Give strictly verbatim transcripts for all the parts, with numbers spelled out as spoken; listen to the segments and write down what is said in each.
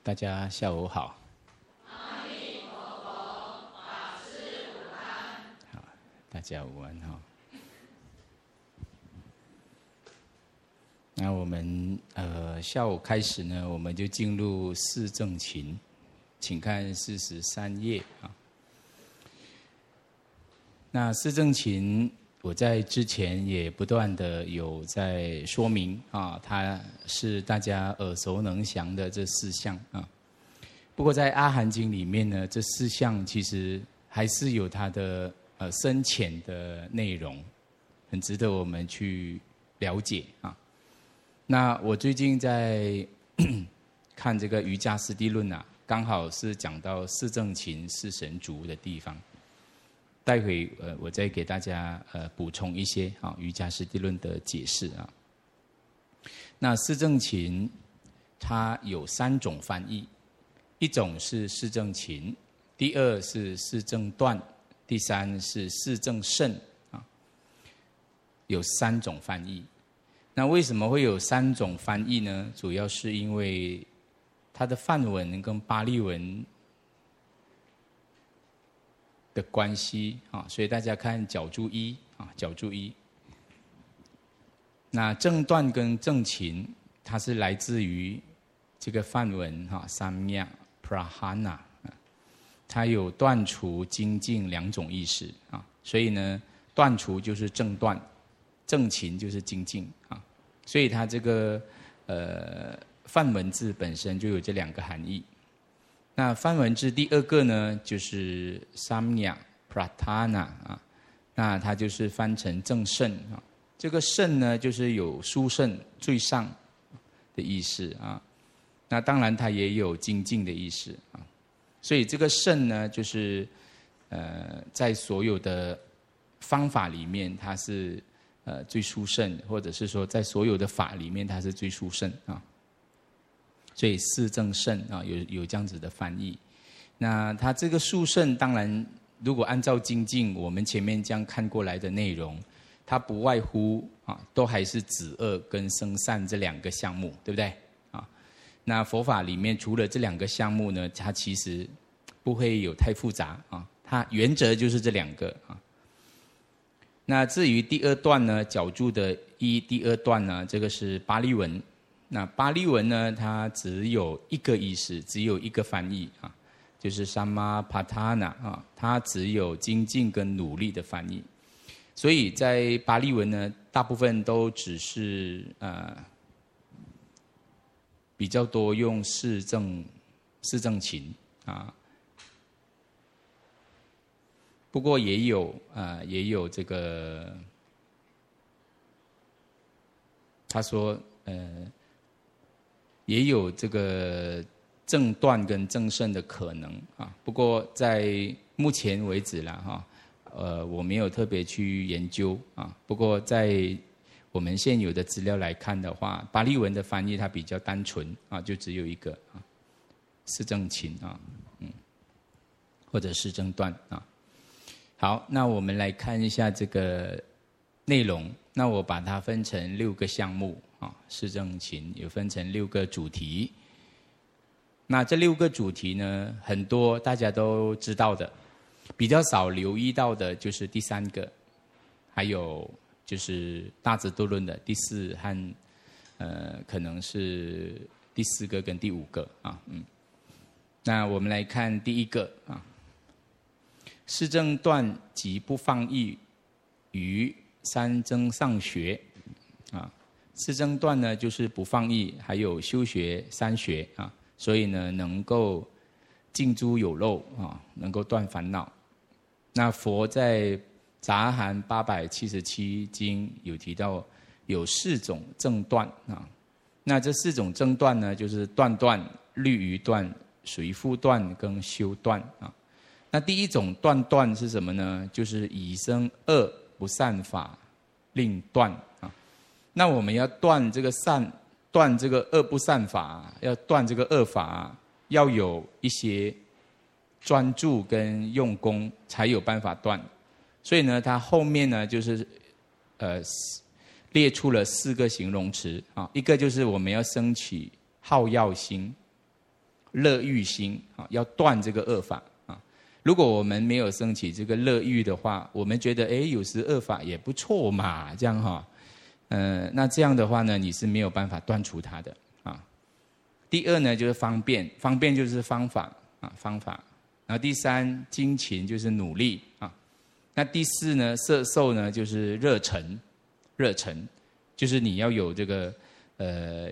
大家下午好。 阿弥陀佛，法师午安。 好，大家午安哈。那我们呃下午开始呢，我们就进入四正勤，请看四十三页啊。那四正勤，我在之前也不断的有在说明啊，它是大家耳熟能详的这四项啊。不过在阿含经里面呢，这四项其实还是有它的呃深浅的内容，很值得我们去了解啊。那我最近在看这个瑜伽师地论啊，刚好是讲到四正勤、四神足的地方。待会呃，我再给大家呃补充一些啊瑜伽师地论的解释啊。那四正勤它有三种翻译，一种是四正勤，第二是四正断，第三是四正胜啊，有三种翻译。那为什么会有三种翻译呢？主要是因为它的梵文跟巴利文的关系啊，所以大家看角注一啊，角注一。那正断跟正勤，它是来自于这个梵文哈 ，samya prahana， 它有断除、精进两种意思啊，所以呢，断除就是正断，正勤就是精进啊，所以它这个呃梵文字本身就有这两个含义。那梵文字第二个呢，就是 samya pratana 啊，那它就是翻成正胜啊。这个胜呢，就是有殊胜、最上的意思啊。那当然它也有精进的意思啊。所以这个胜呢，就是呃，在所有的方法里面，它是呃最殊胜，或者是说在所有的法里面，它是最殊胜啊。所以四正胜啊，有有这样子的翻译。那它这个殊胜，当然如果按照精进，我们前面这样看过来的内容，它不外乎啊，都还是止恶跟生善这两个项目，对不对啊？那佛法里面除了这两个项目呢，它其实不会有太复杂啊，它原则就是这两个啊。那至于第二段呢，角注的一第二段呢，这个是巴利文。那巴利文呢，它只有一个意思，只有一个翻译啊，就是 samapatthana 啊，它只有精进跟努力的翻译。所以在巴利文呢，大部分都只是呃比较多用四正四正勤啊，不过也有啊、呃、也有这个，他说呃。也有这个正断跟正胜的可能啊，不过在目前为止啦哈，呃，我没有特别去研究啊。不过在我们现有的资料来看的话，巴利文的翻译它比较单纯啊，就只有一个啊，四正勤啊，嗯，或者是正断啊。好，那我们来看一下这个内容。那我把它分成六个项目。啊，四正勤有分成六个主题。那这六个主题呢，很多大家都知道的，比较少留意到的就是第三个，还有就是大智度论的第四和呃可能是第四个跟第五个啊，嗯。那我们来看第一个啊，四正断即不放逸于三正上学啊。四正断呢，就是不放逸，还有修学三学啊，所以呢，能够尽诸有漏啊，能够断烦恼。那佛在杂含八百七十七经有提到有四种正断啊，那这四种正断呢，就是断断、律仪断、随复断跟修断啊。那第一种断断是什么呢？就是以生恶不善法令断啊。那我们要断这个善，断这个恶不善法，要断这个恶法，要有一些专注跟用功，才有办法断。所以呢，它后面呢就是呃列出了四个形容词啊，一个就是我们要升起好要心， 乐欲心啊，要断这个恶法啊。如果我们没有升起这个乐欲的话，我们觉得哎，有时恶法也不错嘛，这样哈，呃，那这样的话呢，你是没有办法断除它的啊。第二呢，就是方便，方便就是方法啊，方法。然后第三，精勤就是努力啊。那第四呢，摄受呢就是热忱，热忱就是你要有这个呃，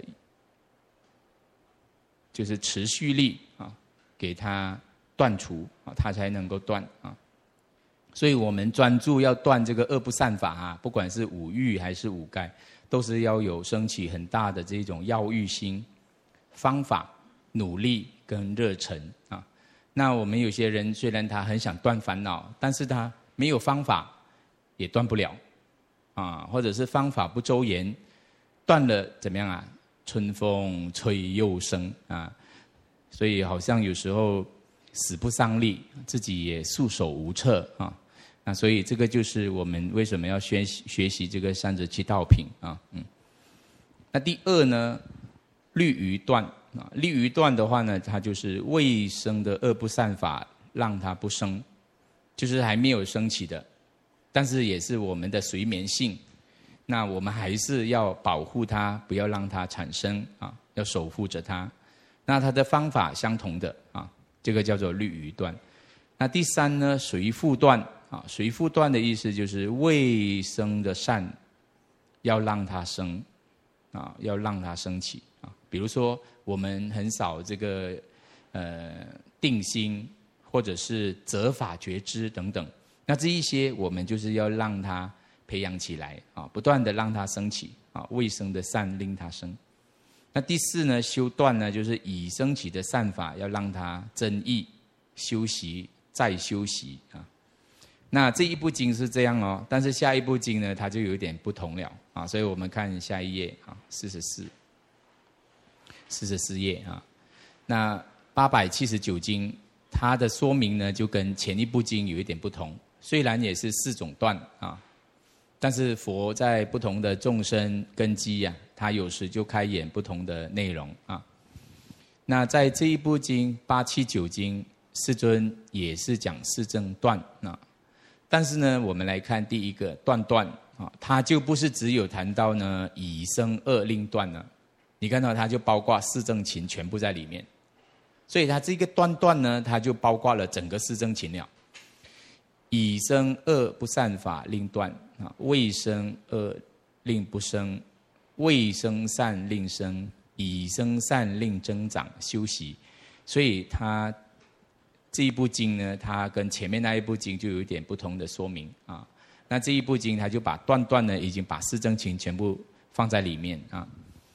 就是持续力啊，给它断除啊，它才能够断啊。所以我们专注要断这个恶不善法啊，不管是五欲还是五盖，都是要有升起很大的这种要欲心、方法、努力跟热忱啊。那我们有些人虽然他很想断烦恼，但是他没有方法，也断不了啊，或者是方法不周延，断了怎么样啊？春风吹又生啊，所以好像有时候使不上力，自己也束手无策啊。那所以这个就是我们为什么要学习学习这个三十七道品啊，嗯。那第二呢，律于断啊，律于断的话呢，它就是未生的恶不善法，让它不生，就是还没有升起的，但是也是我们的随眠性。那我们还是要保护它，不要让它产生啊，要守护着它。那它的方法相同的啊，这个叫做律于断。那第三呢，随复断啊，随复断的意思就是未生的善，要让它生啊，要让它升起啊。比如说，我们很少这个呃定心，或者是责法觉知等等，那这一些我们就是要让它培养起来啊，不断的让它升起啊，未生的善令它生。那第四呢，修断呢，就是已升起的善法要让它增益，修习再修习啊。那这一部经是这样哦，但是下一部经呢，它就有一点不同了啊，所以我们看下一页啊，四十四。四十四页啊，那八百七十九经，它的说明呢就跟前一部经有一点不同。虽然也是四种断啊，但是佛在不同的众生根基啊，他有时就开演不同的内容啊。那在这一部经八七九经，世尊也是讲四正断啊，但是呢，我们来看第一个断断啊，它就不是只有谈到呢已生恶令断了。你看到它就包括四正勤全部在里面，所以它这个断断呢，它就包括了整个四正勤了。已生恶不善法令断啊，未生恶令不生，未生善令生，已生善令增长修习。所以它这一部经呢，它跟前面那一部经就有一点不同的说明啊。那这一部经它就把断断呢，已经把四正勤全部放在里面啊。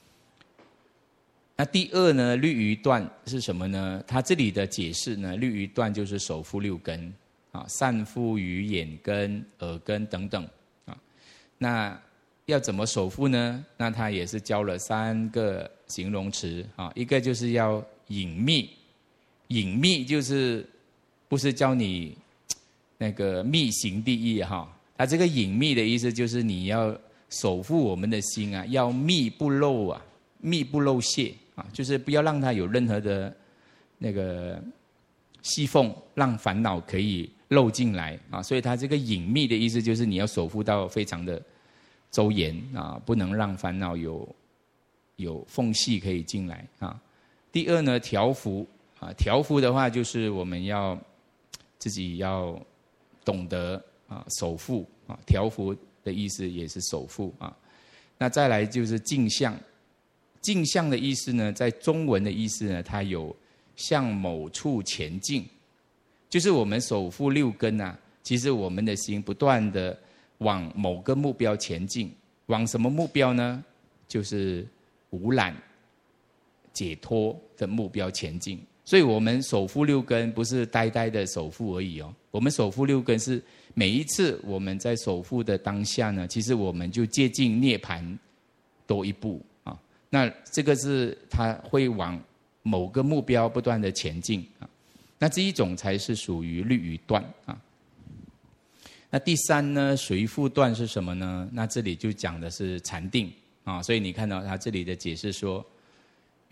那第二呢，律于断是什么呢？它这里的解释呢，律于断就是守护六根啊，善护于眼根、耳根等等啊。那要怎么守护呢？那他也是教了三个形容词啊，一个就是要隐秘，隐秘就是不是教你那个密行第一哈，它这个隐秘的意思就是你要守护我们的心啊，要密不漏啊，密不漏泄。啊，就是不要让它有任何的那个隙缝，让烦恼可以漏进来啊。所以它这个隐秘的意思就是你要守护到非常的周延啊，不能让烦恼有有缝隙可以进来啊。第二呢，调伏啊，调伏的话就是我们要自己要懂得啊守护啊，调伏的意思也是守护啊。那再来就是镜像。镜像的意思呢，在中文的意思呢，它有向某处前进，就是我们守护六根啊，其实我们的心不断的往某个目标前进，往什么目标呢？就是无染、解脱的目标前进。所以我们守护六根不是呆呆的守护而已哦，我们守护六根是每一次我们在守护的当下呢，其实我们就接近涅槃多一步。那这个是它会往某个目标不断的前进啊，那这一种才是属于律于断啊。那第三呢，随复断是什么呢？那这里就讲的是禅定啊，所以你看到他这里的解释说，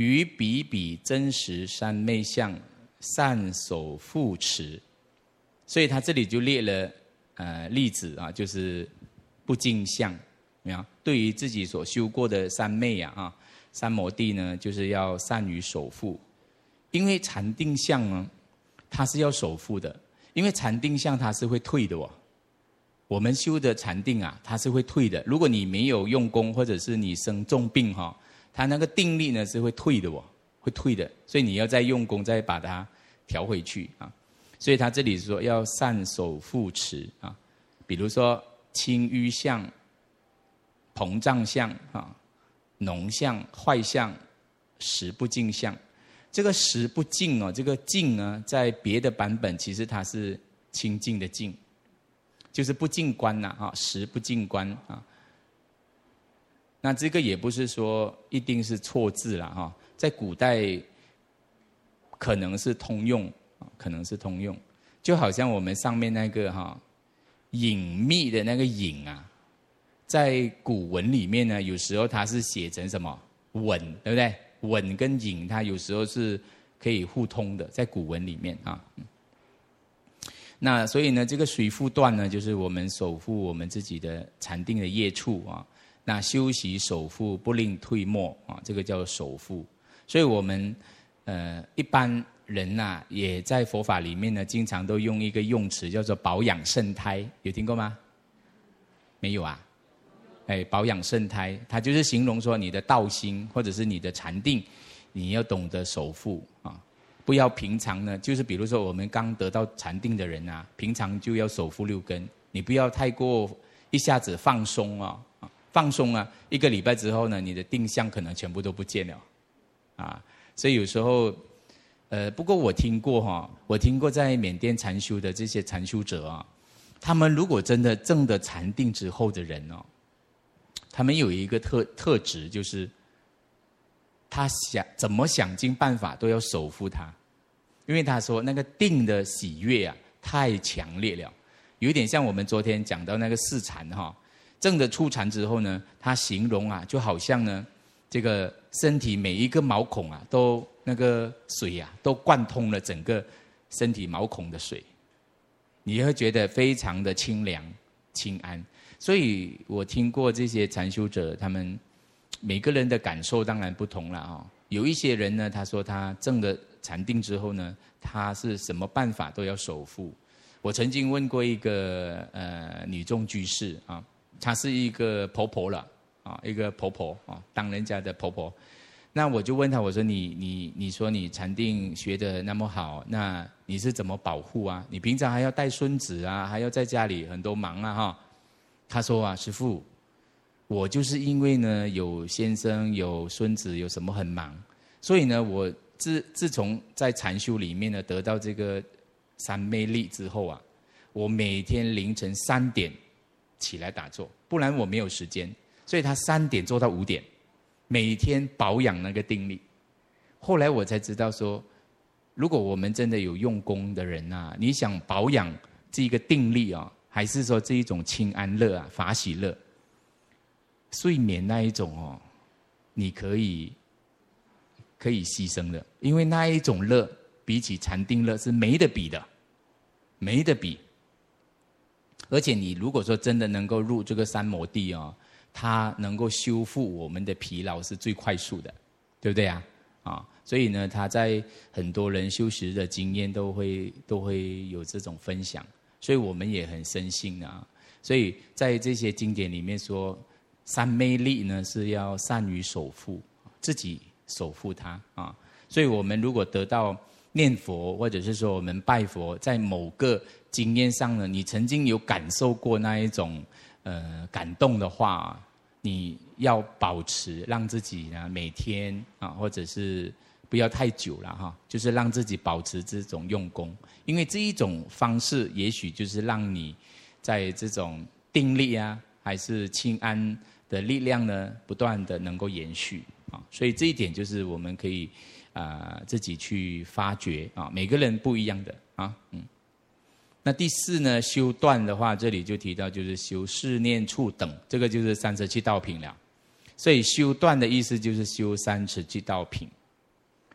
于比比真实三昧相，善守护持。所以他这里就列了呃例子啊，就是不净相，没有？对于自己所修过的三昧啊啊三摩地呢，就是要善于守护，因为禅定相呢，它是要守护的，因为禅定相它是会退的哦。我们修的禅定啊，它是会退的。如果你没有用功，或者是你生重病哈、哦，它那个定力呢是会退的哦，会退的。所以你要再用功，再把它调回去啊。所以他这里说要善守护持啊，比如说轻淤相、膨胀相啊、脓相、坏相、识不净相。这个识不净哦，这个净呢，在别的版本其实它是清净的净。就是不净观呐，啊，识不净观啊。那这个也不是说一定是错字啦，哈，在古代可能是通用，可能是通用。就好像我们上面那个哈，隐秘的那个隐啊，在古文里面呢，有时候它是写成什么稳，对不对？稳跟隐，它有时候是可以互通的，在古文里面啊。那所以呢，这个随复断呢，就是我们守护我们自己的禅定的业处啊。那修习守护，不令退没啊，这个叫守护。所以我们呃一般人呐、啊，也在佛法里面呢，经常都用一个用词叫做保养圣胎，有听过吗？没有啊？哎，保养圣胎，它就是形容说你的道心或者是你的禅定，你要懂得守护啊。不要平常呢，就是比如说我们刚得到禅定的人啊，平常就要守护六根，你不要太过一下子放松啊，放松啊，一个礼拜之后呢，你的定相可能全部都不见了，啊，所以有时候，呃，不过我听过哈，我听过在缅甸禅修的这些禅修者啊，他们如果真的证得禅定之后的人哦，他们有一个特特质就是。他想怎么想尽办法都要守护它，因为他说那个定的喜悦啊太强烈了，有一点像我们昨天讲到那个四禅哈，证的初禅之后呢，他形容啊就好像呢这个身体每一个毛孔啊都那个水啊都贯通了整个身体毛孔的水，你会觉得非常的清凉清安。所以我听过这些禅修者他们。每个人的感受当然不同了哈，有一些人呢，他说他证了禅定之后呢，他是什么办法都要守护。我曾经问过一个呃女众居士啊，她是一个婆婆了啊，一个婆婆啊，当人家的婆婆。那我就问她，我说你你你说你禅定学得那么好，那你是怎么保护啊？你平常还要带孙子啊，还要在家里很多忙啊哈。她说啊，师父。我就是因为呢有先生有孙子有什么很忙，所以呢我自自从在禅修里面呢得到这个三昧力之后啊，我每天凌晨三点起来打坐，不然我没有时间，所以他三点做到五点，每天保养那个定力。后来我才知道说，如果我们真的有用功的人啊，你想保养这个定力啊，还是说这一种清安乐啊法喜乐。睡眠那一种哦，你可以可以牺牲的，因为那一种乐比起禅定乐是没得比的，没得比。而且你如果说真的能够入这个三摩地哦，它能够修复我们的疲劳是最快速的，对不对啊？啊，所以呢，他在很多人修持的经验都会都会有这种分享，所以我们也很深信啊。所以在这些经典里面说。三昧力呢是要善于守护，自己守护它啊。所以我们如果得到念佛，或者是说我们拜佛，在某个经验上呢，你曾经有感受过那一种呃感动的话，你要保持让自己呢每天啊，或者是不要太久了哈，就是让自己保持这种用功，因为这一种方式也许就是让你在这种定力啊，还是清安。的力量呢，不断的能够延续啊，所以这一点就是我们可以啊、呃、自己去发掘啊，每个人不一样的啊，嗯。那第四呢，修断的话，这里就提到就是修四念处等，这个就是三十七道品了。所以修断的意思就是修三十七道品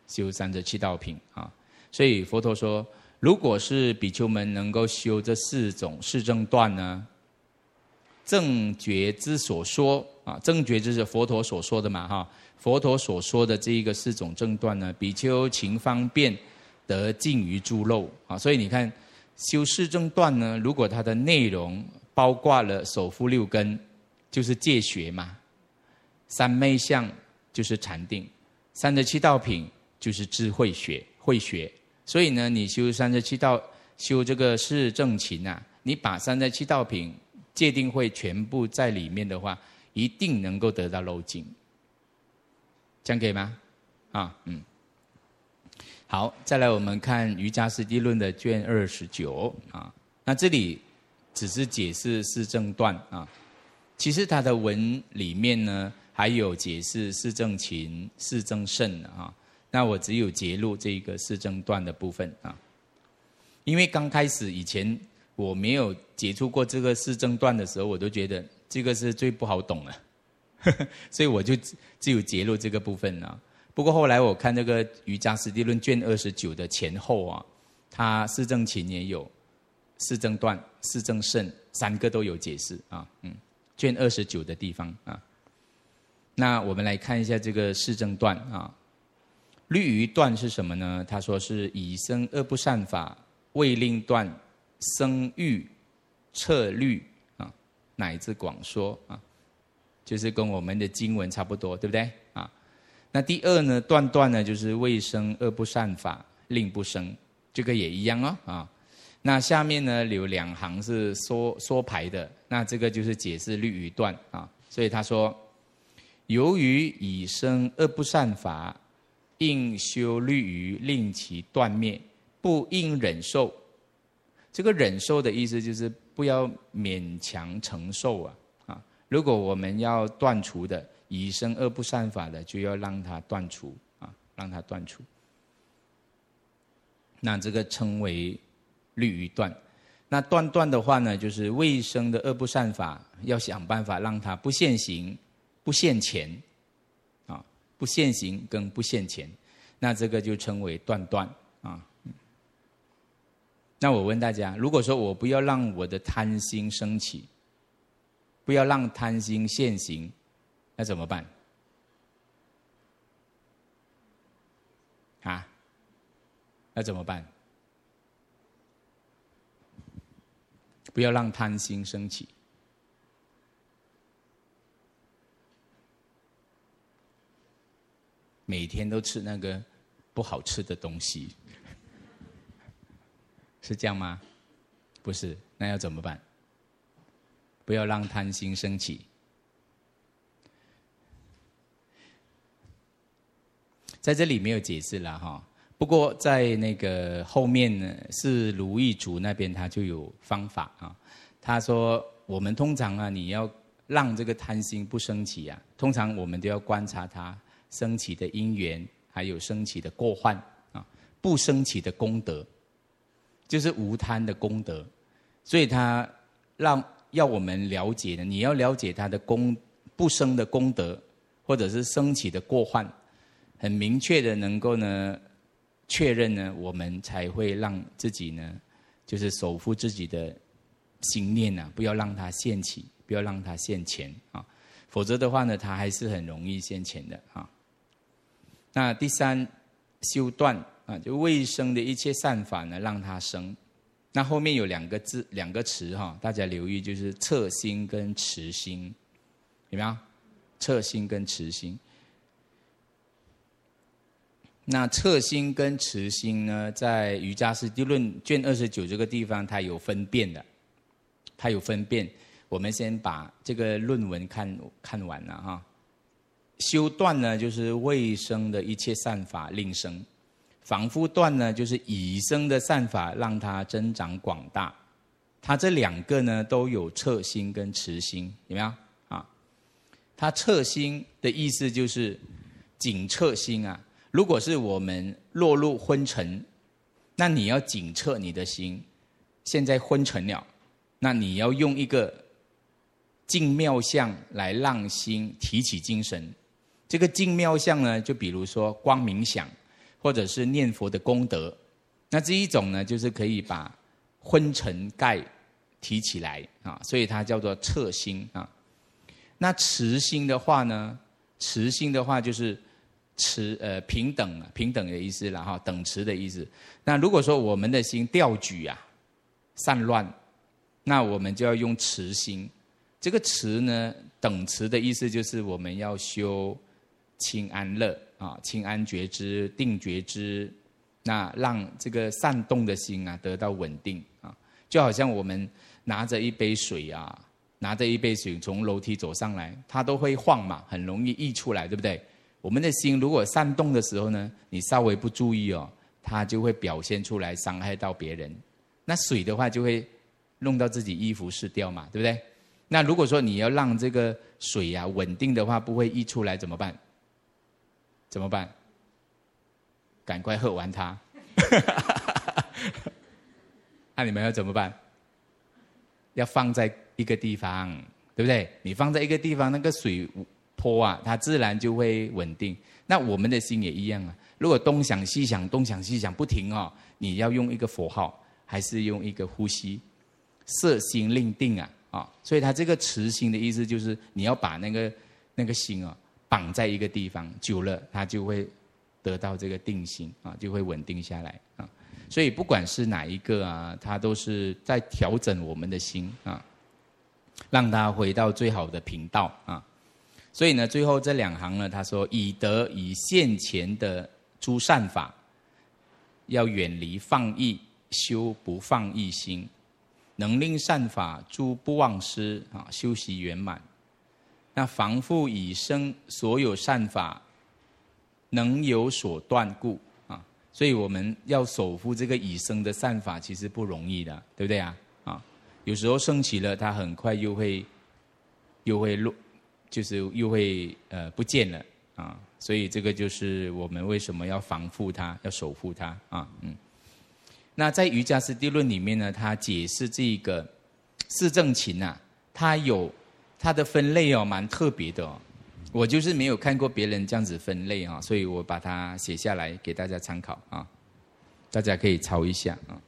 修三十七道品啊。所以佛陀说，如果是比丘们能够修这四种四正断呢，正觉之所说啊，正觉就是佛陀所说的嘛哈。佛陀所说的这一个四种正断呢，比丘勤方便得尽于诸漏啊。所以你看，修四正断呢，如果它的内容包括了首伏六根，就是戒学嘛；三昧相就是禅定；三十七道品就是智慧学、慧学。所以呢，你修三十七道，修这个四正勤啊，你把三十七道品、戒定慧全部在里面的话，一定能够得到漏尽。这样可以吗？啊，嗯。好，再来我们看《瑜伽师地论》的卷二十九啊。那这里只是解释四正断啊，其实它的文里面呢还有解释四正勤、四正胜啊。那我只有揭露这个四正断的部分啊，因为刚开始以前我没有接触过这个四正断的时候，我都觉得这个是最不好懂的。所以我就只有揭露这个部分啊。不过后来我看这个《瑜伽师地论》卷二十九的前后啊，它四正勤也有，四正断、四正胜三个都有解释啊。嗯，卷二十九的地方啊。那我们来看一下这个四正断啊。律于断是什么呢？他说是以生恶不善法，未令断，生欲彻律啊，乃至广说啊。就是跟我们的经文差不多，对不对啊？那第二呢，断断呢，就是未生恶不善法，令不生，这个也一样哦啊。那下面呢有两行是缩缩排的，那这个就是解释律于断啊。所以他说，由于已生恶不善法，应修律于令其断灭，不应忍受。这个忍受的意思就是不要勉强承受啊。如果我们要断除的已生恶不善法的，就要让它断除啊，让它断除。那这个称为律于断。那断断的话呢，就是未生的恶不善法，要想办法让它不现行、不现前啊，不现行跟不现前，那这个就称为断断啊。那我问大家，如果说我不要让我的贪心升起，不要让贪心现行，那怎么办？啊？那怎么办？不要让贪心升起。每天都吃那个不好吃的东西，是这样吗？不是，那要怎么办？不要让贪心升起。在这里没有解释了哈，不过在那个后面呢，是如意竹那边他就有方法啊。他说，我们通常啊，你要让这个贪心不升起啊，通常我们都要观察它升起的因缘，还有升起的过患啊，不升起的功德，就是无贪的功德。所以他让要我们了解的，你要了解他的功不生的功德，或者是升起的过患，很明确的能够呢确认呢，我们才会让自己呢，就是守护自己的心念啊，不要让它现起，不要让它现前啊，否则的话呢，它还是很容易现前的啊。那第三，修断啊，就未生的一切善法呢，让它生。那后面有两个字、两个词哈，大家留意，就是侧心跟持心，有没有？侧心跟持心。那侧心跟持心呢，在瑜伽师地论卷二十九这个地方，它有分辨的，它有分辨。我们先把这个论文看看完了哈。修断呢，就是未生的一切善法令生。防夫断呢，就是已生的善法让它增长广大。它这两个呢都有侧心跟持心，有没有啊？它侧心的意思就是警侧心啊。如果是我们落入昏沉，那你要警侧你的心，现在昏沉了，那你要用一个净妙相来让心提起精神。这个净妙相呢，就比如说光明想。 或者是念佛的功德。那这一种呢，就是可以把昏沉盖提起来啊，所以它叫做彻心啊。那持心的话呢，持心的话就是持呃平等平等的意思啦哈，等持的意思。那如果说我们的心掉举啊，散乱，那我们就要用持心。这个持呢，等持的意思就是我们要修清安乐啊，清安觉知、定觉知，那让这个散动的心啊得到稳定啊。就好像我们拿着一杯水啊，拿着一杯水从楼梯走上来，它都会晃嘛，很容易溢出来，对不对？我们的心如果散动的时候呢，你稍微不注意哦，它就会表现出来，伤害到别人。那水的话就会弄到自己衣服湿掉嘛，对不对？那如果说你要让这个水啊稳定的话，不会溢出来怎么办？怎么办？赶快喝完它。那、啊、你们要怎么办？要放在一个地方，对不对？你放在一个地方，那个水波啊，它自然就会稳定。那我们的心也一样啊。如果东想西想，东想西想不停哦，你要用一个佛号，还是用一个呼吸，摄心令定啊。啊，所以他这个持心的意思就是你要把那个那个心啊绑在一个地方，久了它就会得到这个定心啊，就会稳定下来啊。所以不管是哪一个啊，它都是在调整我们的心啊，让它回到最好的频道啊。所以呢，最后这两行呢，他说以得以现前的诸善法，要远离放逸，修不放逸心。能令善法诸不忘失啊，修习圆满。那防复已生所有善法，能有所断故啊。所以我们要守护这个已生的善法，其实不容易的，对不对啊？啊，有时候升起了，它很快又会又会落，就是又会呃不见了啊。所以这个就是我们为什么要防护它，要守护它啊，嗯。那在瑜伽师地论里面呢，他解释这个四正勤啊，它有它的分类哦，蛮特别的哦。我就是没有看过别人这样子分类啊，所以我把它写下来给大家参考啊，大家可以抄一下啊。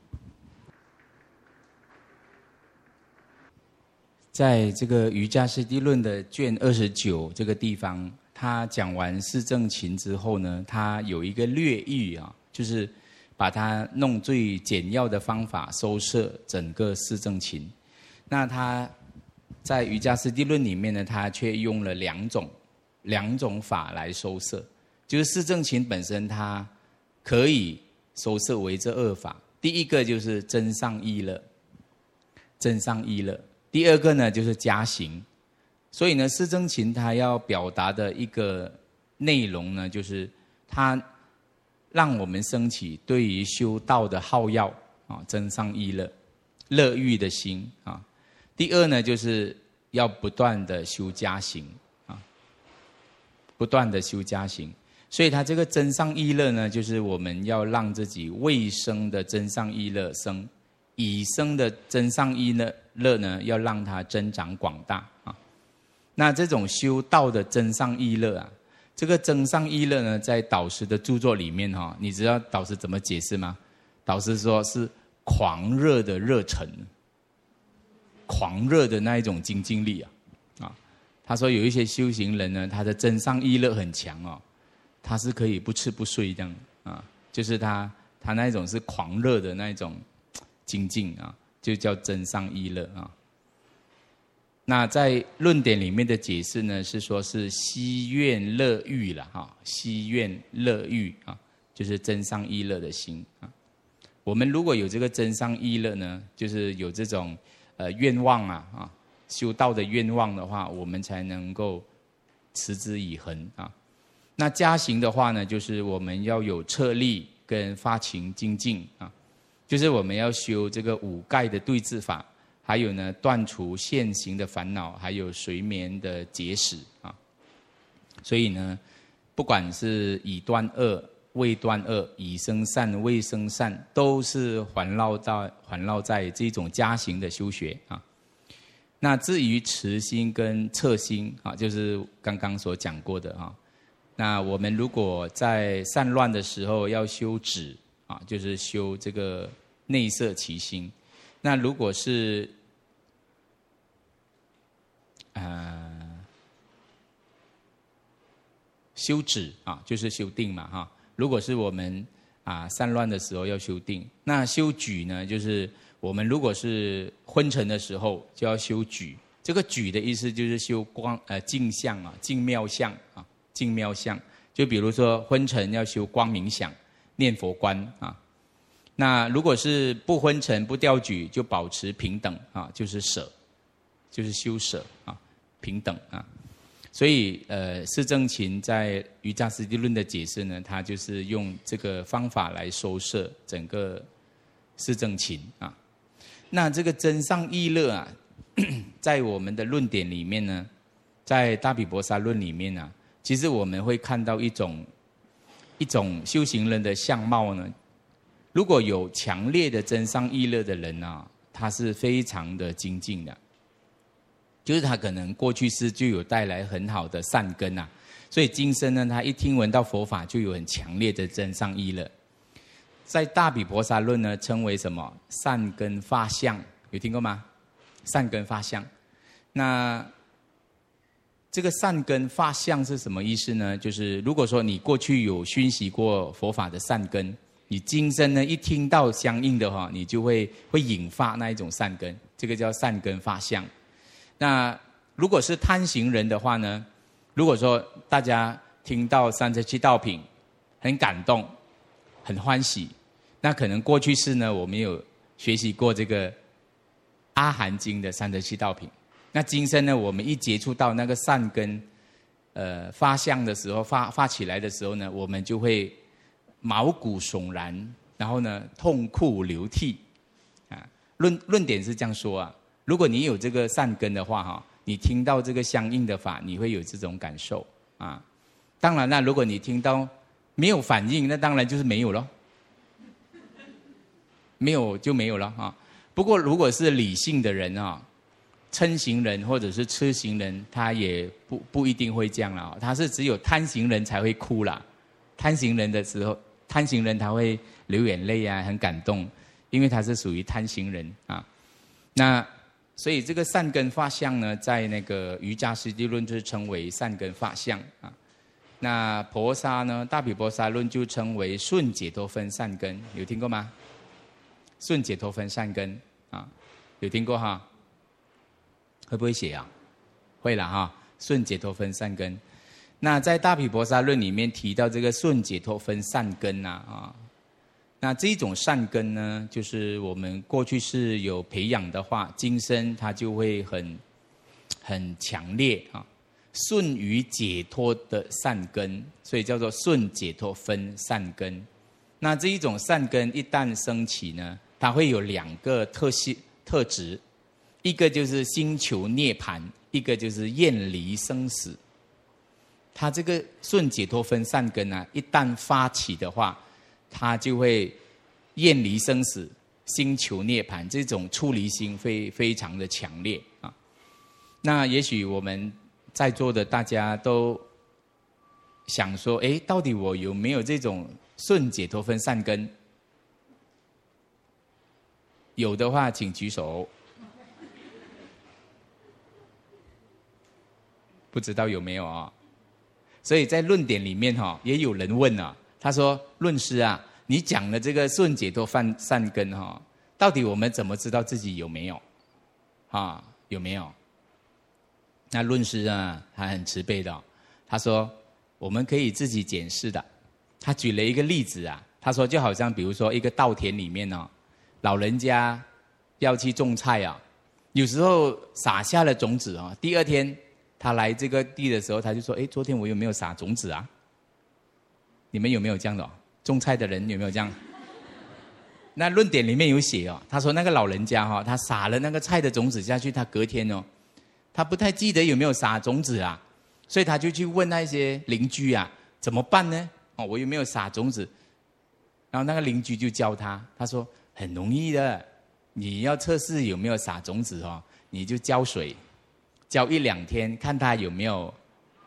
在这个瑜伽师地论的卷二十九这个地方，他讲完四正勤之后呢，他有一个略喻啊，就是把它弄最简要的方法收摄整个四正勤。那他在瑜伽师地论里面呢，他却用了两种两种法来收摄。就是四正勤本身，它可以收摄为这二法。第一个就是真上意乐，真上意乐。第二个呢就是加行。所以呢，四正勤它要表达的一个内容呢，就是它让我们升起对于修道的好要啊，真上意乐，乐欲的心啊。第二呢，就是要不断的修加行啊，不断的修加行。所以它这个真上意乐呢，就是我们要让自己未生的真上意乐生，已生的真上意乐呢，要让它增长广大啊。那这种修道的真上意乐啊，这个真上意乐呢，在导师的著作里面哈，你知道导师怎么解释吗？导师说是狂热的热忱，狂热的那一种精进力啊，啊，他说有一些修行人呢，他的真上意乐很强哦，他是可以不吃不睡这样啊，就是他他那一种是狂热的那一种精进啊，就叫真上意乐啊。那在论点里面的解释呢，是说是希愿乐欲了哈，希愿乐欲啊，就是真上意乐的心啊。我们如果有这个真上意乐呢，就是有这种呃愿望啊啊，修道的愿望的话，我们才能够持之以恒啊。那加行的话呢，就是我们要有策力跟发情精进啊，就是我们要修这个五盖的对治法。还有呢，断除现行的烦恼，还有睡眠的结使啊。所以呢，不管是已断恶、未断恶、已生善、未生善，都是环绕到环绕在这种加行的修学啊。那至于持心跟测心啊，就是刚刚所讲过的啊， 那我们如果在散乱的时候要修止啊，就是修这个内摄其心。那如果是呃修止啊，就是修定嘛哈。如果是我们啊散乱的时候要修定，那修举呢，就是我们如果是昏沉的时候就要修举。这个举的意思就是修光呃净相啊，净妙相啊，净妙相。就比如说昏沉要修光明想，念佛观啊。那如果是不昏沉不掉举，就保持平等啊，就是舍，就是修舍啊，平等啊。所以呃，释正勤在《瑜伽师地论》的解释呢，他就是用这个方法来收摄整个释正勤啊。那这个真上意乐啊，在我们的论点里面呢，在大毗婆沙论里面啊，其实我们会看到一种一种修行人的相貌呢。如果有强烈的真上意乐的人啊，他是非常的精进的，就是他可能过去世就有带来很好的善根啊，所以今生呢，他一听闻到佛法就有很强烈的真上意乐。在大毗婆沙论呢，称为什么？善根法相，有听过吗？善根法相。那这个善根法相是什么意思呢？就是如果说你过去有熏习过佛法的善根，你今生呢一听到相应的话，你就会会引发那一种善根，这个叫善根法相。那如果是贪行人的话呢，如果说大家听到三十七道品很感动很欢喜，那可能过去世呢我们有学习过这个阿含经的三十七道品，那今生呢我们一接触到那个善根呃发相的时候，发发起来的时候呢，我们就会毛骨悚然，然后呢痛哭流涕啊。论论点是这样说啊，如果你有这个善根的话哈，你听到这个相应的法，你会有这种感受啊。当然了，如果你听到没有反应，那当然就是没有了，没有就没有了啊。不过如果是理性的人啊，嗔行人或者是痴行人，他也不不一定会这样了，他是只有贪行人才会哭啦。贪行人的时候，贪行人他会流眼泪啊，很感动，因为他是属于贪行人啊。那所以这个善根法相呢，在那个瑜伽师地论就是称为善根法相啊。那婆沙呢，大毗婆沙论就称为顺解脱分善根，有听过吗？顺解脱分善根啊，有听过哈？会不会写啊？会啦哈，顺解脱分善根。那在大毗婆沙论里面提到这个顺解脱分善根啊，啊，那这种善根呢，就是我们过去是有培养的话，今生它就会很很强烈啊，顺于解脱的善根，所以叫做顺解脱分善根。那这一种善根一旦升起呢，它会有两个特性特质，一个就是心求涅槃，一个就是厌离生死。它这个顺解脱分善根啊，一旦发起的话，它就会厌离生死，心求涅槃，这种出离心非非常的强烈啊。那也许我们在座的大家都想说，哎，到底我有没有这种顺解脱分善根？有的话请举手。不知道有没有啊？所以在论点里面哈、哦，也有人问啊，他说：“论师啊，你讲的这个顺解脱分善根哈、哦，到底我们怎么知道自己有没有？啊，有没有？”那论师啊，他很慈悲的、哦，他说我们可以自己检视的。他举了一个例子啊，他说就好像比如说一个稻田里面哦，老人家要去种菜啊，有时候撒下了种子啊，第二天他来这个地的时候，他就说：“哎，昨天我有没有撒种子啊？”你们有没有这样的、哦？种菜的人有没有这样？那论点里面有写哦，他说那个老人家哈、哦，他撒了那个菜的种子下去，他隔天哦，他不太记得有没有撒种子啊，所以他就去问那些邻居啊，怎么办呢？哦，我有没有撒种子？然后那个邻居就教他，他说很容易的，你要测试有没有撒种子哦，你就浇水。浇一两天，看它有没有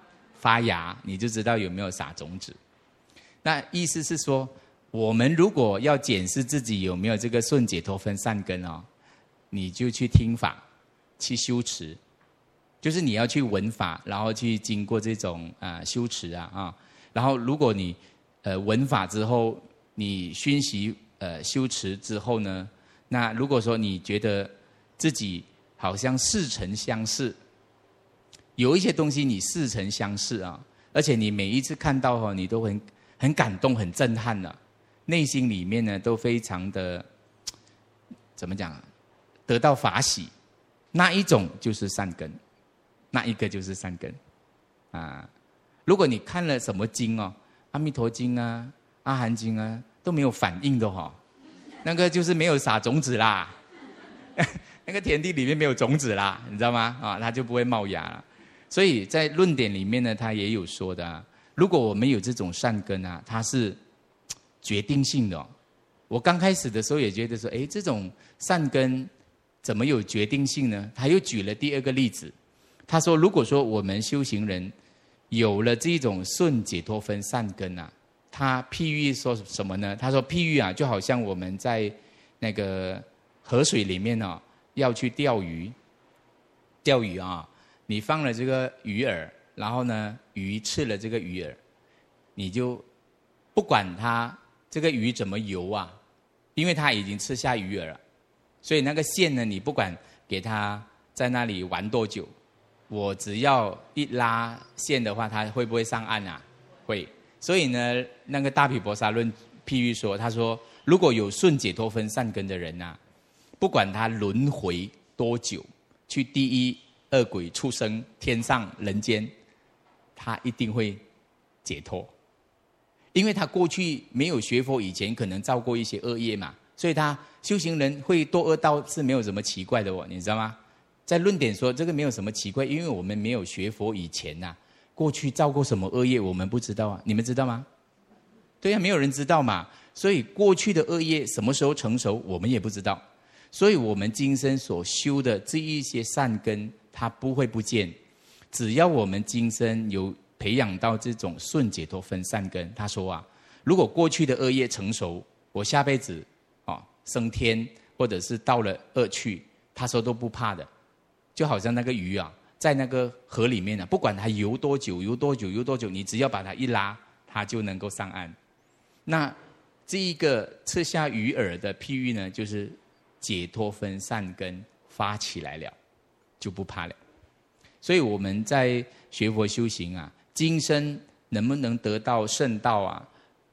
发芽，你就知道有没有撒种子。那意思是说，我们如果要检视自己有没有这个顺解脱分善根哦，你就去听法，去修持，就是你要去闻法，然后去经过这种啊、呃、修持啊啊，然后如果你呃闻法之后，你熏习呃修持之后呢，那如果说你觉得自己好像似曾相识，有一些东西你似曾相识啊，而且你每一次看到哦，你都很很感动、很震撼的、啊，内心里面呢都非常的怎么讲，得到法喜，那一种就是善根，那一个就是善根啊。如果你看了什么经哦，阿弥陀经啊、阿含经啊都没有反应的哈、哦，那个就是没有撒种子啦。那个田地里面没有种子啦，你知道吗？啊，它就不会冒芽了。所以在论点里面呢，它也有说的、啊，如果我们有这种善根啊，它是决定性的、哦。我刚开始的时候也觉得说，哎，这种善根怎么有决定性呢？他又举了第二个例子，他说，如果说我们修行人有了这种顺解脱分善根啊，他譬喻说什么呢？他说譬喻啊，就好像我们在那个河水里面哦，要去钓鱼，钓鱼啊，你放了这个鱼饵，然后呢，鱼吃了这个鱼饵，你就不管它这个鱼怎么游啊，因为它已经吃下鱼饵了，所以那个线呢，你不管给它在那里玩多久，我只要一拉线的话，它会不会上岸啊？会。所以呢，那个大毗婆沙论譬喻说，他说，如果有顺解脱分善根的人啊，不管他轮回多久，去地狱、恶鬼、畜生、天上、人间，他一定会解脱。因为他过去没有学佛以前，可能造过一些恶业嘛，所以他修行人会堕恶道是没有什么奇怪的哦，你知道吗？在论点说这个没有什么奇怪，因为我们没有学佛以前呐、啊，过去造过什么恶业我们不知道啊，你们知道吗？对啊，没有人知道嘛，所以过去的恶业什么时候成熟我们也不知道，所以我们今生所修的这一些善根它不会不见，只要我们今生有培养到这种顺解脱分善根，他说啊，如果过去的恶业成熟，我下辈子啊升天或者是到了恶趣，他说都不怕的，就好像那个鱼啊，在那个河里面啊，不管它游多久游多久游多久，你只要把它一拉，它就能够上岸。那这一个吃下鱼饵的譬喻呢，就是解脱分善根发起来了，就不怕了。所以我们在学佛修行啊，今生能不能得到圣道啊，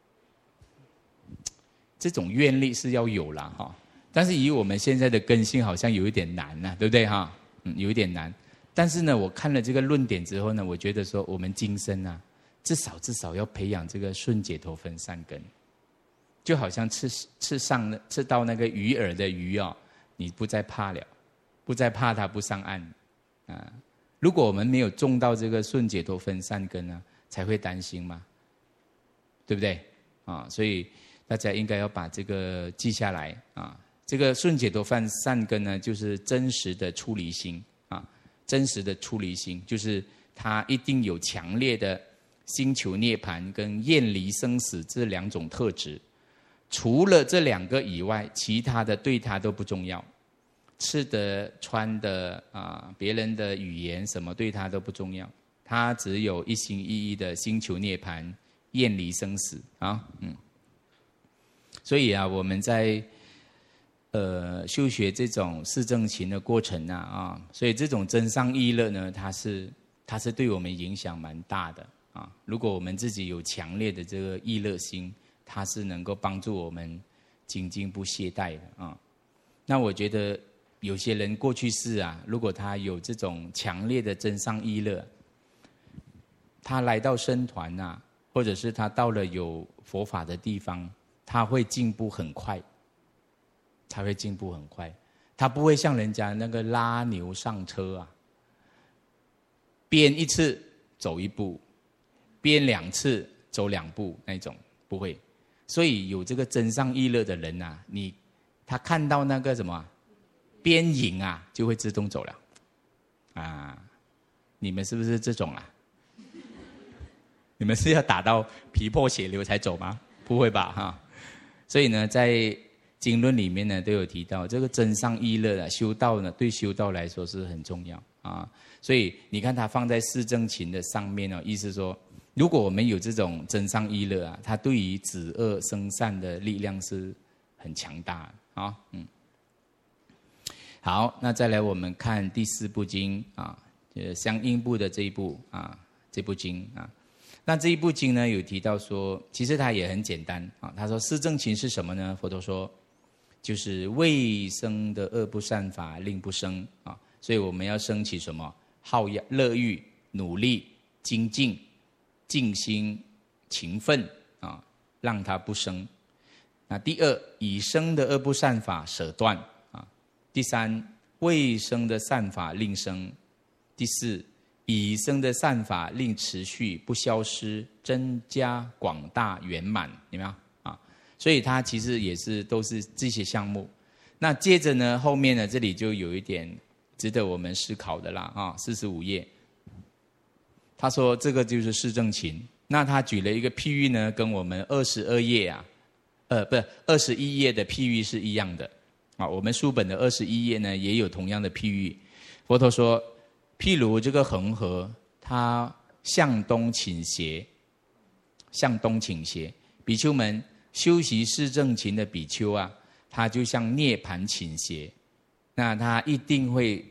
这种愿力是要有了哈。但是以我们现在的根性，好像有一点难呐、啊，对不对哈？嗯，有一点难。但是呢，我看了这个论点之后呢，我觉得说，我们今生啊，至少至少要培养这个顺解脱分善根，就好像吃吃上了吃到那个鱼饵的鱼哦，你不再怕了，不再怕它不上岸啊。如果我们没有种到这个顺解脱分善根呢，才会担心嘛，对不对啊？所以大家应该要把这个记下来啊。这个顺解脱分善根呢，就是真实的出离心啊，真实的出离心，就是它一定有强烈的心求涅槃跟厌离生死这两种特质。除了这两个以外，其他的对它都不重要。吃的、穿的啊，别人的语言什么对他都不重要，他只有一心一意的心求涅槃、厌离生死啊，嗯。所以啊，我们在呃修学这种四正勤的过程啊啊，所以这种真上意乐呢，它是它是对我们影响蛮大的啊。如果我们自己有强烈的这个意乐心，它是能够帮助我们精进不懈怠的啊。那我觉得。有些人过去世啊，如果他有这种强烈的真上意乐，他来到僧团啊，或者是他到了有佛法的地方，他会进步很快，他会进步很快，他不会像人家那个拉牛上车啊，编一次走一步，编两次走两步那种，不会。所以有这个真上意乐的人啊，你他看到那个什么边影啊，就会自动走了，啊，你们是不是这种啊？ 你们是要打到皮破血流才走吗？不会吧，哈。所以呢，在经论里面呢都有提到，这个真上意乐啊，修道呢对修道来说是很重要啊。所以你看它放在四正勤的上面哦，意思说，如果我们有这种真上意乐啊，它对于止恶生善的力量是很强大的啊。嗯，好，那再来我们看第四部经啊，呃，相应部的这一部啊，这部经啊。那这一部经呢，有提到说，其实它也很简单啊。他说四正勤是什么呢？佛陀说，就是未生的恶不善法令不生啊。所以我们要升起什么？好乐欲、努力、精进、静心、勤奋啊，让它不生。那第二，已生的恶不善法舍断啊。第三，未生的善法令生。第四，已生的善法令持续不消失，增加广大圆满，有没有啊？所以它其实也是都是这些项目。那接着呢，后面呢，这里就有一点值得我们思考的啦啊，四十五页，他说这个就是四正勤。那他举了一个譬喻呢，跟我们二十二页啊，呃，不是二十一页的譬喻是一样的啊。我们书本的二十一页呢，也有同样的譬喻。佛陀说，譬如这个恒河，它向东倾斜，向东倾斜。比丘们修习四正勤的比丘啊，他就像涅盘倾斜，那他一定会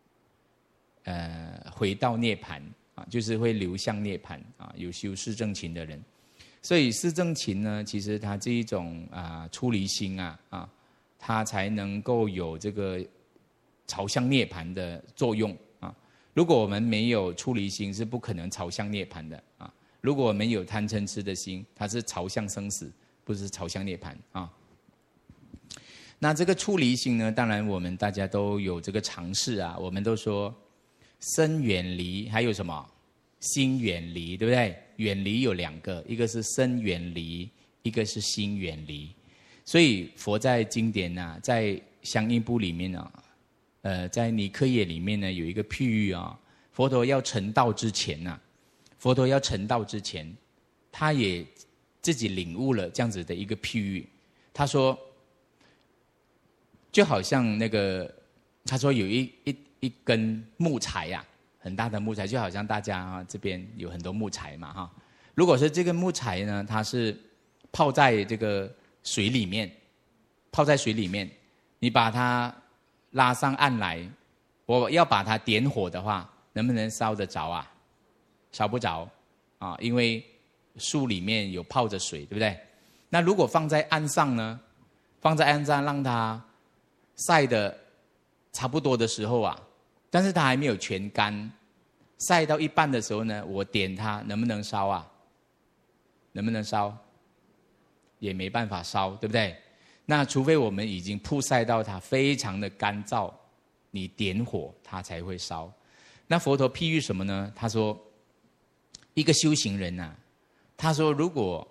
呃回到涅盘啊，就是会流向涅盘啊。有修四正勤的人，所以四正勤呢，其实它这一种啊出离心啊啊，它才能够有这个朝向涅盘的作用。如果我们没有出离心，是不可能朝向涅盘的啊。如果我们有贪嗔痴的心，它是朝向生死，不是朝向涅盘啊。那这个出离心呢，当然我们大家都有这个常识啊。我们都说身远离，还有什么心远离，对不对？远离有两个，一个是身远离，一个是心远离。所以佛在经典啊，在相应部里面啊。呃，在尼克耶里面呢，有一个譬喻啊，佛陀要成道之前呐、啊，佛陀要成道之前，他也自己领悟了这样子的一个譬喻。他说，就好像那个，他说有一一一根木材呀、啊，很大的木材，就好像大家、啊、这边有很多木材嘛哈。如果是这个木材呢，它是泡在这个水里面，泡在水里面，你把它拉上岸来，我要把它点火的话，能不能烧得着啊？烧不着啊，因为树里面有泡着水，对不对？那如果放在岸上呢？放在岸上让它晒得差不多的时候啊，但是它还没有全干，晒到一半的时候呢，我点它能不能烧啊？能不能烧？也没办法烧，对不对？那除非我们已经曝晒到它非常的干燥，你点火它才会烧。那佛陀譬喻什么呢？他说，一个修行人啊，他说如果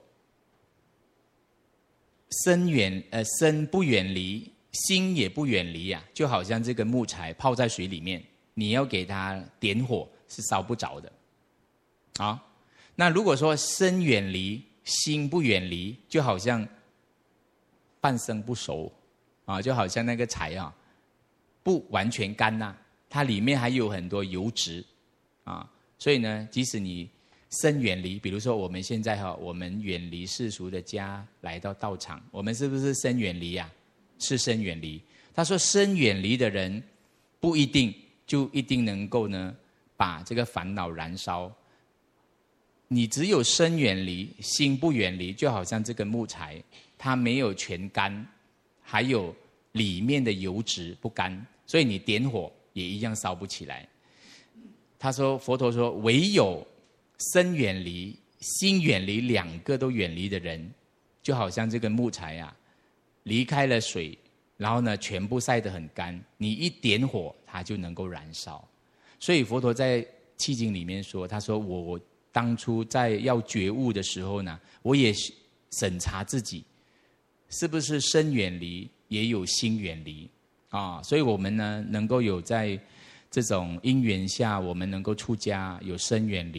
身远呃身不远离，心也不远离啊，就好像这个木材泡在水里面，你要给它点火是烧不着的。啊，那如果说身远离，心不远离，就好像半生不熟啊，就好像那个柴啊，不完全干呐、啊，它里面还有很多油脂啊，所以呢，即使你身远离，比如说我们现在哈，我们远离世俗的家，来到道场，我们是不是身远离啊？是身远离。他说，身远离的人不一定就一定能够呢，把这个烦恼燃烧。你只有身远离，心不远离，就好像这个木材，它没有全干，还有里面的油脂不干，所以你点火也一样烧不起来。他说，佛陀说，唯有身远离、心远离两个都远离的人，就好像这个木材啊，离开了水，然后呢，全部晒得很干，你一点火，它就能够燃烧。所以佛陀在契经里面说，他说我我。当初在要觉悟的时候呢，我也审查自己是不是身远离，也有心远离啊。所以我们呢，能够有在这种因缘下，我们能够出家，有身远离，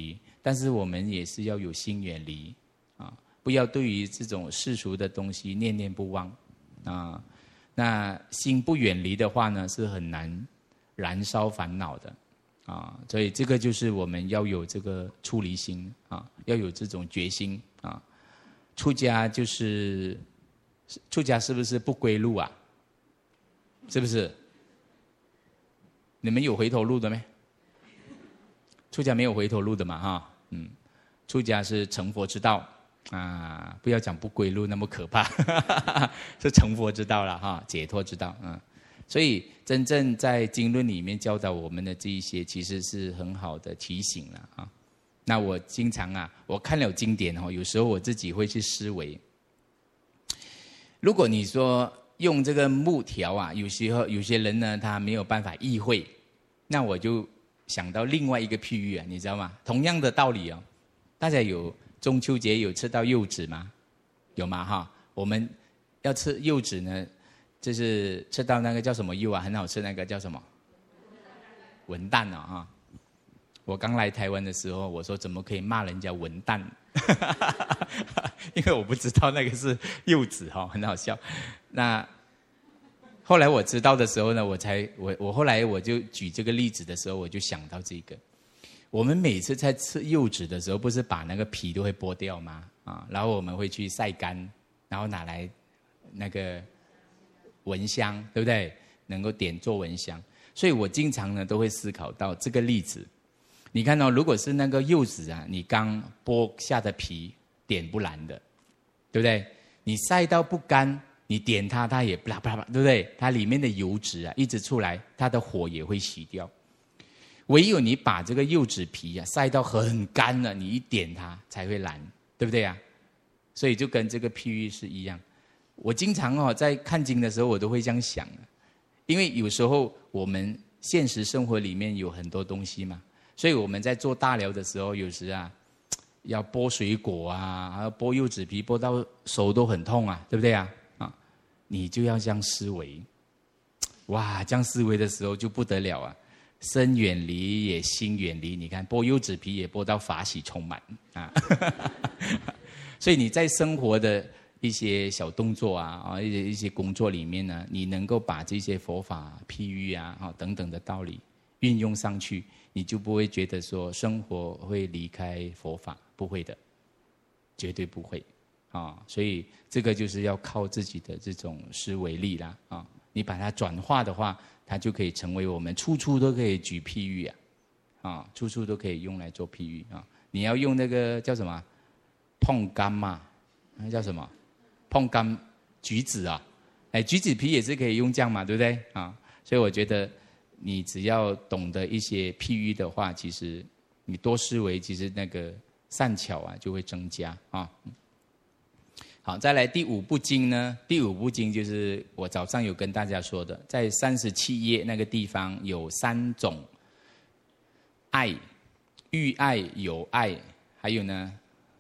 但是我们也是要有心远离啊，不要对于这种世俗的东西念念不忘啊。那心不远离的话呢，是很难燃烧烦恼的啊。所以这个就是我们要有这个出离心啊，要有这种决心啊。出家就是出家，是不是不归路啊？是不是？你们有回头路的没？出家没有回头路的嘛，哈，嗯，出家是成佛之道啊，不要讲不归路那么可怕，是成佛之道了哈，解脱之道，嗯，所以真正在经论里面教导我们的这一些，其实是很好的提醒了啊。那我经常啊，我看了经典哦，有时候我自己会去思维，如果你说用这个木条啊，有时候有些人呢，他没有办法意会，那我就想到另外一个譬喻啊，你知道吗？同样的道理哦，大家有中秋节有吃到柚子吗？有吗？哈，我们要吃柚子呢，就是吃到那个叫什么柚啊，很好吃，那个叫什么？文旦啊，哈。我刚来台湾的时候，我说怎么可以骂人家文旦？因为我不知道那个是柚子哈，很好笑。那后来我知道的时候呢，我才我我后来我就举这个例子的时候，我就想到这个。我们每次在吃柚子的时候，不是把那个皮都会剥掉吗？啊，然后我们会去晒干，然后拿来那个蚊香，对不对？能够点做蚊香。所以我经常呢都会思考到这个例子。你看哦，如果是那个柚子啊，你刚剥下的皮点不燃的，对不对？你晒到不干，你点它，它也不啦不啦不啦，对不对？它里面的油脂啊一直出来，它的火也会熄掉。唯有你把这个柚子皮啊晒到很干了，你一点它才会燃，对不对啊？所以就跟这个譬喻是一样。我经常哦在看经的时候，我都会这样想，因为有时候我们现实生活里面有很多东西嘛。所以我们在做大寮的时候，有时啊，要剥水果啊，还要剥柚子皮，剥到手都很痛啊，对不对啊？啊，你就要这样思维，哇，这样思维的时候就不得了啊！身远离也心远离，你看剥柚子皮也剥到法喜充满啊！所以你在生活的一些小动作啊，啊，一些一些工作里面呢，你能够把这些佛法譬喻啊，啊等等的道理运用上去。你就不会觉得说生活会离开佛法，不会的，绝对不会啊！所以这个就是要靠自己的这种思维力啦啊！你把它转化的话，它就可以成为我们处处都可以举譬喻啊，啊，处处都可以用来做譬喻啊！你要用那个叫什么碰柑嘛，那叫什么碰柑橘子啊？哎，橘子皮也是可以用这样嘛，对不对啊？所以我觉得。你只要懂得一些譬喻的话，其实你多思维，其实那个善巧啊就会增加啊。好，再来第五部经呢？第五部经就是我早上有跟大家说的，在三十七页那个地方有三种爱：欲爱、有爱，还有呢，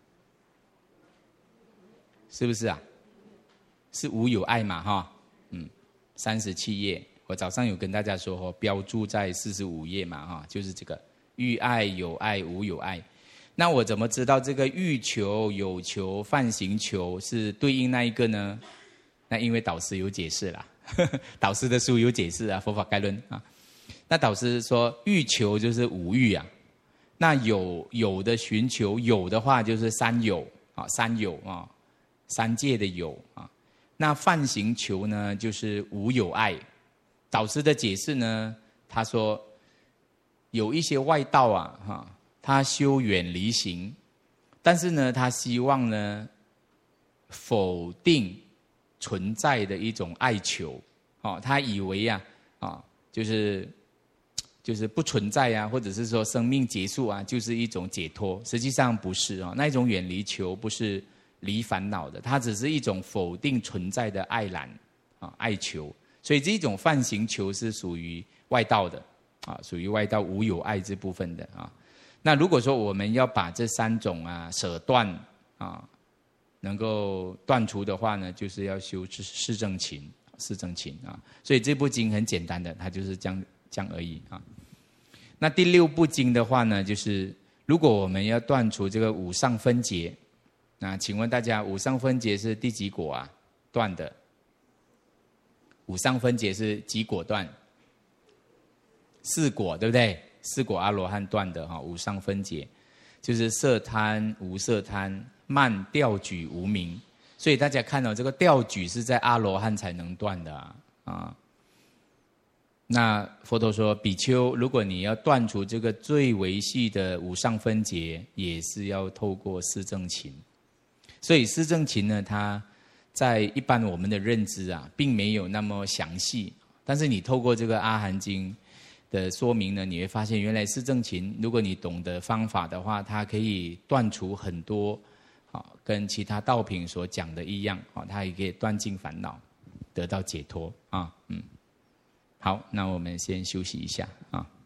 是不是啊？是无有爱嘛？哈，嗯，三十七页。我早上有跟大家说哦，标注在四十五页嘛，哈，就是这个欲爱、有爱、无有爱。那我怎么知道这个欲求、有求、犯行求是对应那一个呢？那因为导师有解释啦，导师的书有解释啊，《佛法概论》啊。那导师说，欲求就是五欲啊，那有有的寻求，有的话就是三有啊，三有啊，三界的有啊。那犯行求呢，就是无有爱。导师的解释呢，他说有一些外道啊，哈，他修远离行，但是呢，他希望呢否定存在的一种爱求，哦，他以为呀，啊，就是就是不存在啊，或者是说生命结束啊，就是一种解脱，实际上不是啊，那一种远离求不是离烦恼的，它只是一种否定存在的爱染啊，爱求。所以这种犯行求是属于外道的，啊，属于外道无有爱这部分的啊。那如果说我们要把这三种啊舍断啊，能够断除的话呢，就是要修四正勤，四正勤啊。所以这部经很简单的，它就是这样这样而已啊。那第六部经的话呢，就是如果我们要断除这个五上分结，那请问大家，五上分结是第几果啊？断的。五上分结是几果断？四果，对不对？四果阿罗汉断的哈，五上分结就是色贪、无色贪、慢、调举、无明。所以大家看到、哦、这个调举是在阿罗汉才能断的啊。啊那佛陀说，比丘，如果你要断除这个最微细的五上分结，也是要透过四正勤。所以四正勤呢，它在一般我们的认知啊，并没有那么详细。但是你透过这个阿含经的说明呢，你会发现原来四正勤，如果你懂得方法的话，它可以断除很多，跟其他道品所讲的一样，它也可以断尽烦恼，得到解脱啊。嗯，好，那我们先休息一下啊。